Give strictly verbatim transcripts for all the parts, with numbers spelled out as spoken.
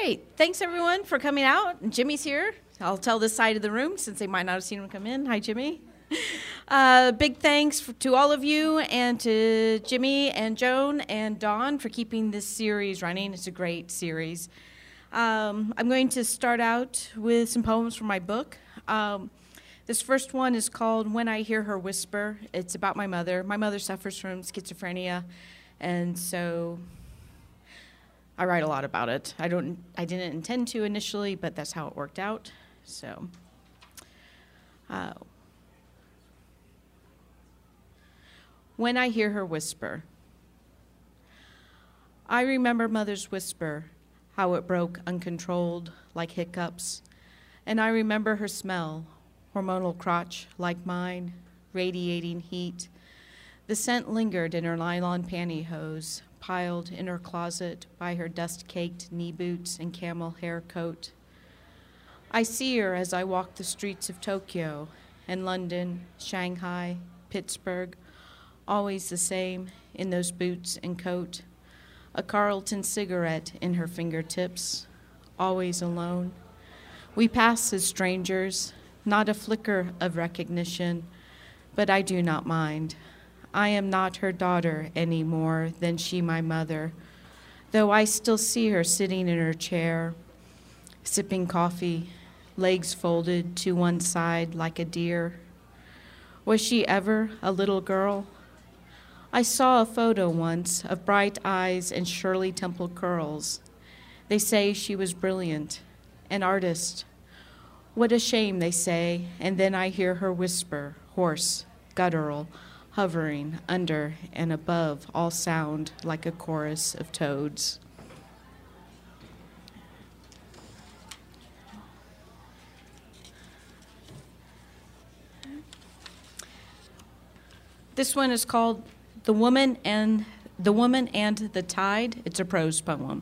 right. Thanks, everyone, for coming out. Jimmy's here. I'll tell this side of the room since they might not have seen him come in. Hi, Jimmy. Uh, big thanks for, to all of you and to Jimmy and Joan and Dawn for keeping this series running. It's a great series. Um, I'm going to start out with some poems from my book. Um, this first one is called When I Hear Her Whisper. It's about my mother. My mother suffers from schizophrenia, and so I write a lot about it. I don't. I didn't intend to initially, but that's how it worked out. So, uh, when I hear her whisper, I remember Mother's whisper, how it broke uncontrolled like hiccups, and I remember her smell, hormonal crotch like mine, radiating heat. The scent lingered in her nylon pantyhose, piled in her closet by her dust-caked knee boots and camel hair coat. I see her as I walk the streets of Tokyo and London, Shanghai, Pittsburgh, always the same in those boots and coat, a Carlton cigarette in her fingertips, always alone. We pass as strangers, not a flicker of recognition, but I do not mind. I am not her daughter any more than she my mother, though I still see her sitting in her chair, sipping coffee, legs folded to one side like a deer. Was she ever a little girl? I saw a photo once of bright eyes and Shirley Temple curls. They say she was brilliant, an artist. What a shame, they say, and then I hear her whisper, hoarse, guttural, hovering under and above all sound like a chorus of toads. This one is called The Woman and The Woman and the Tide. It's a prose poem.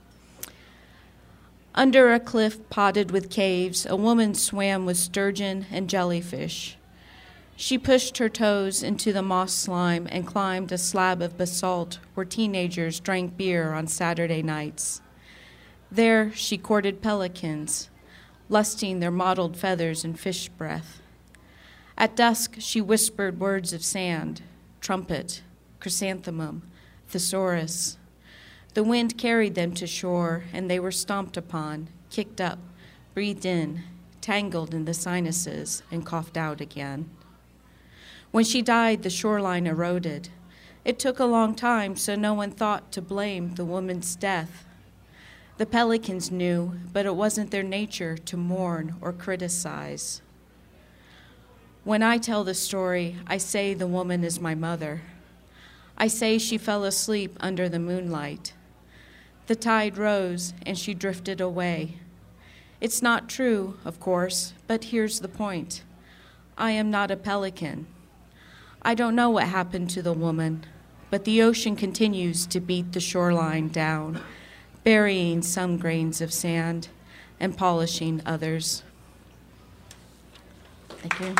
Under a cliff potted with caves, a woman swam with sturgeon and jellyfish. She pushed her toes into the moss slime and climbed a slab of basalt where teenagers drank beer on Saturday nights. There she courted pelicans, lusting their mottled feathers and fish breath. At dusk she whispered words of sand, trumpet, chrysanthemum, thesaurus. The wind carried them to shore, and they were stomped upon, kicked up, breathed in, tangled in the sinuses, and coughed out again. When she died, the shoreline eroded. It took a long time, so no one thought to blame the woman's death. The pelicans knew, but it wasn't their nature to mourn or criticize. When I tell the story, I say the woman is my mother. I say she fell asleep under the moonlight. The tide rose, and she drifted away. It's not true, of course, but here's the point. I am not a pelican. I don't know what happened to the woman, but the ocean continues to beat the shoreline down, burying some grains of sand and polishing others. Thank you.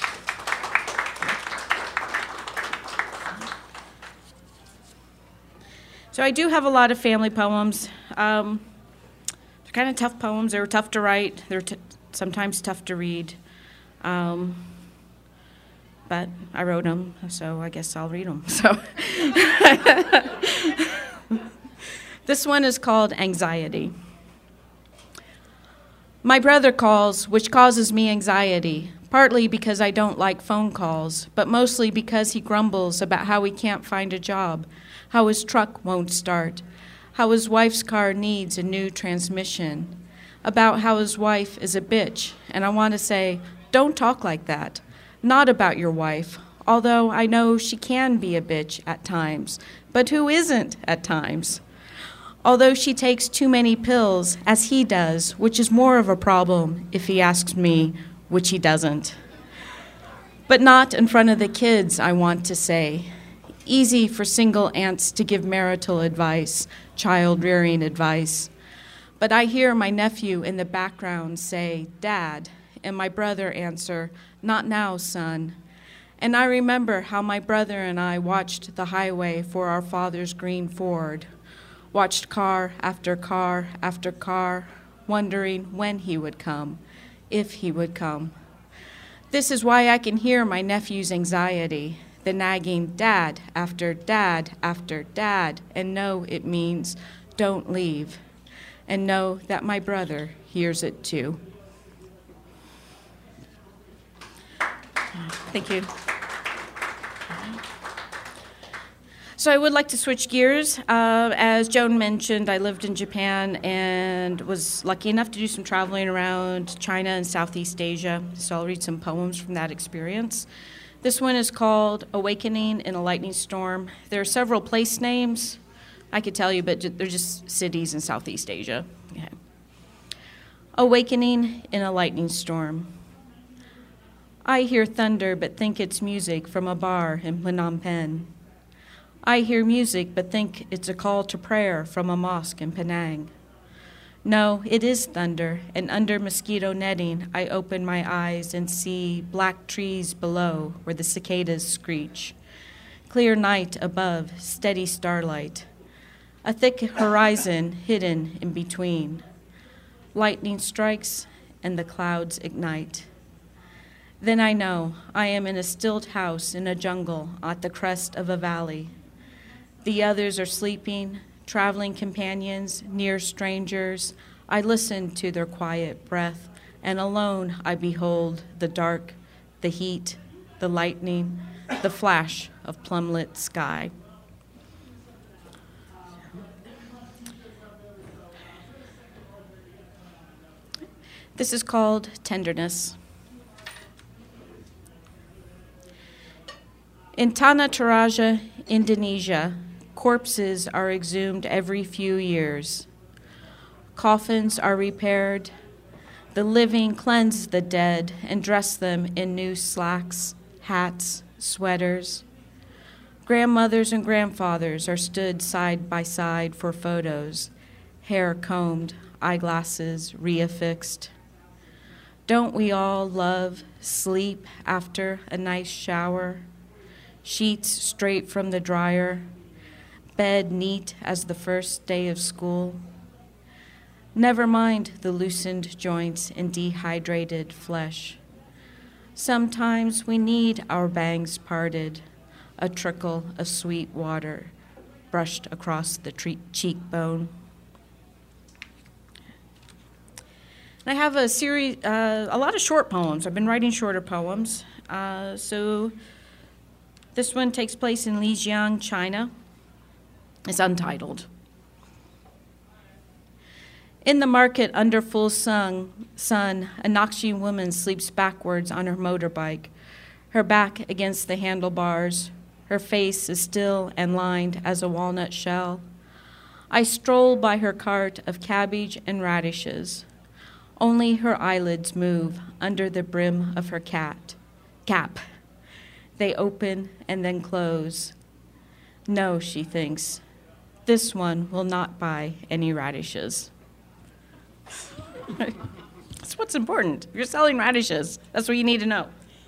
So I do have a lot of family poems. Um, they're kind of tough poems. They were tough to write. They're t- sometimes tough to read. Um, but I wrote them, so I guess I'll read them. So this one is called Anxiety. My brother calls, which causes me anxiety, partly because I don't like phone calls, but mostly because he grumbles about how he can't find a job, how his truck won't start, how his wife's car needs a new transmission, about how his wife is a bitch. And I want to say, don't talk like that. Not about your wife, although I know she can be a bitch at times, but who isn't at times? Although she takes too many pills, as he does, which is more of a problem if he asks me, which he doesn't. But not in front of the kids, I want to say. Easy for single aunts to give marital advice, child-rearing advice. But I hear my nephew in the background say, Dad, and my brother answer, not now, son. And I remember how my brother and I watched the highway for our father's green Ford, watched car after car after car, wondering when he would come, if he would come. This is why I can hear my nephew's anxiety, the nagging dad after dad after dad, and know it means don't leave, and know that my brother hears it too. Thank you. So I would like to switch gears. Uh, as Joan mentioned, I lived in Japan and was lucky enough to do some traveling around China and Southeast Asia. So I'll read some poems from that experience. This one is called Awakening in a Lightning Storm. There are several place names I could tell you, but they're just cities in Southeast Asia. Okay. Awakening in a Lightning Storm. I hear thunder but think it's music from a bar in Phnom Penh. I hear music but think it's a call to prayer from a mosque in Penang. No, it is thunder, and under mosquito netting I open my eyes and see black trees below where the cicadas screech. Clear night above, steady starlight. A thick horizon hidden in between. Lightning strikes and the clouds ignite. Then I know I am in a stilt house in a jungle at the crest of a valley. The others are sleeping, traveling companions, near strangers. I listen to their quiet breath, and alone I behold the dark, the heat, the lightning, the flash of plumlit sky. This is called Tenderness. In Tanah Toraja, Indonesia, corpses are exhumed every few years. Coffins are repaired. The living cleanse the dead and dress them in new slacks, hats, sweaters. Grandmothers and grandfathers are stood side by side for photos, hair combed, eyeglasses reaffixed. Don't we all love sleep after a nice shower? Sheets straight from the dryer, bed neat as the first day of school. Never mind the loosened joints and dehydrated flesh. Sometimes we need our bangs parted, a trickle of sweet water brushed across the tre- cheekbone. I have a series, uh, a lot of short poems. I've been writing shorter poems. Uh, so this one takes place in Lijiang, China. It's untitled. In the market under full sun, sun, a Nakshi woman sleeps backwards on her motorbike, her back against the handlebars. Her face is still and lined as a walnut shell. I stroll by her cart of cabbage and radishes. Only her eyelids move under the brim of her cat, cap. They open and then close. No, she thinks, this one will not buy any radishes. That's what's important. If you're selling radishes, that's what you need to know.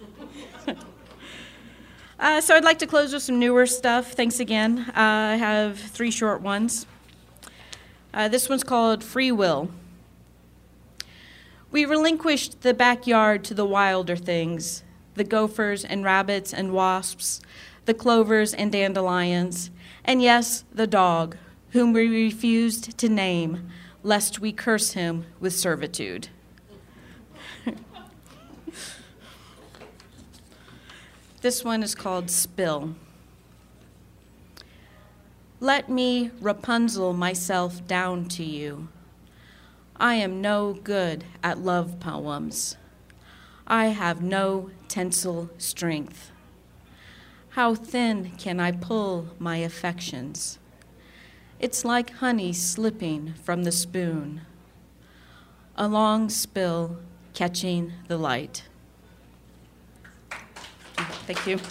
uh, so I'd like to close with some newer stuff. Thanks again. Uh, I have three short ones. Uh, this one's called Free Will. We relinquished the backyard to the wilder things, the gophers and rabbits and wasps, the clovers and dandelions, and yes, the dog, whom we refused to name, lest we curse him with servitude. This one is called Spill. Let me Rapunzel myself down to you. I am no good at love poems. I have no tensile strength. How thin can I pull my affections? It's like honey slipping from the spoon. A long spill catching the light. Thank you.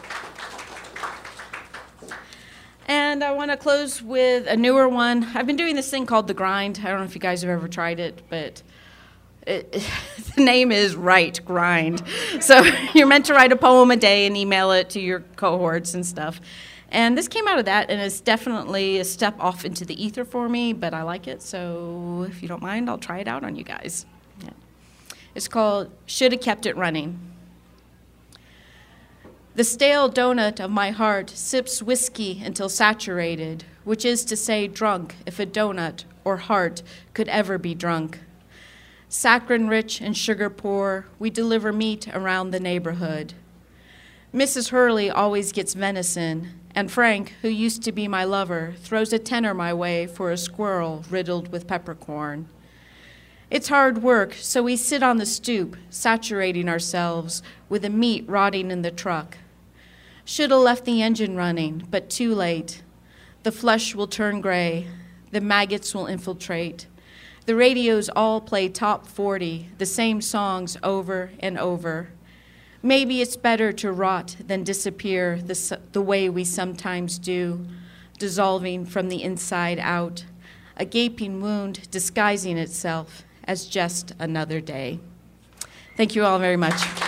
And I want to close with a newer one. I've been doing this thing called The Grind. I don't know if you guys have ever tried it, but it, it, the name is Write Grind. So you're meant to write a poem a day and email it to your cohorts and stuff. And this came out of that, and it's definitely a step off into the ether for me, but I like it, so if you don't mind, I'll try it out on you guys. Yeah. It's called Shoulda Kept It Running. The stale donut of my heart sips whiskey until saturated, which is to say drunk if a donut or heart could ever be drunk. Saccharine rich and sugar poor, we deliver meat around the neighborhood. Missus Hurley always gets venison, and Frank, who used to be my lover, throws a tenner my way for a squirrel riddled with peppercorn. It's hard work, so we sit on the stoop, saturating ourselves with the meat rotting in the truck. Shoulda left the engine running, but too late. The flesh will turn gray. The maggots will infiltrate. The radios all play top forty, the same songs over and over. Maybe it's better to rot than disappear the, the way we sometimes do, dissolving from the inside out, a gaping wound disguising itself as just another day. Thank you all very much.